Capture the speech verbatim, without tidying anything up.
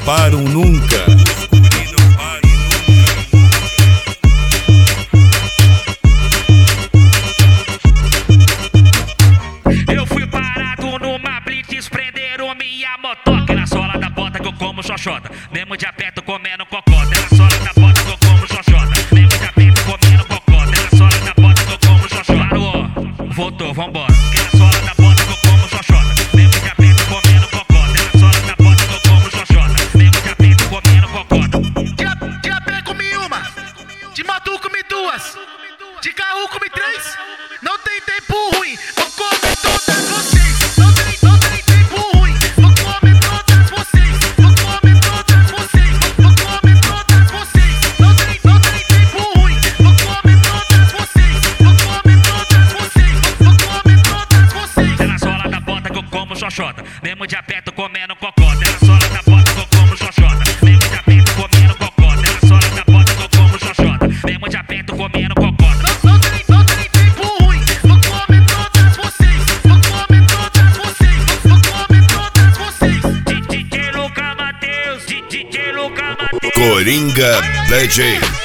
param nunca. Eu fui parado numa blitz, prenderam minha motoca. Na sola da bota que eu como xoxota, mesmo de aperto comendo cocota. Na sola da bota que eu como xoxota, mesmo de aperto comendo cocota. Na sola da bota que eu como xoxota. Parou, voltou, vambora. Que na sola da bota que eu como xoxota, mesmo de aperto comendo cocota. Na sola da bota que eu como xoxota, mesmo de aperto comendo cocota. De, de A P comi uma, de moto comi duas, de carro comi três. Não tem tempo ruim, vou comer todas vocês. Não tem, não tem tempo ruim, vou comer todas vocês. Vou comer todas vocês, vou comer todas vocês. Não tem, não tem tempo ruim, vou comer todas vocês. Vou comer todas vocês, vou comer todas vocês. É na sola da bota que eu como xoxota, mesmo de aperto comendo cocota. É na sola da bota que eu como xoxota, mesmo de aperto comendo cocota. É na sola da bota que eu como xoxota, mesmo de aperto comendo cocota. Não, não tem, não tem tempo ruim, vou comer todas vocês. Vou comer todas vocês, vou comer todas vocês. D J Luca Matheus, D J Luca Matheus. Coringa D J.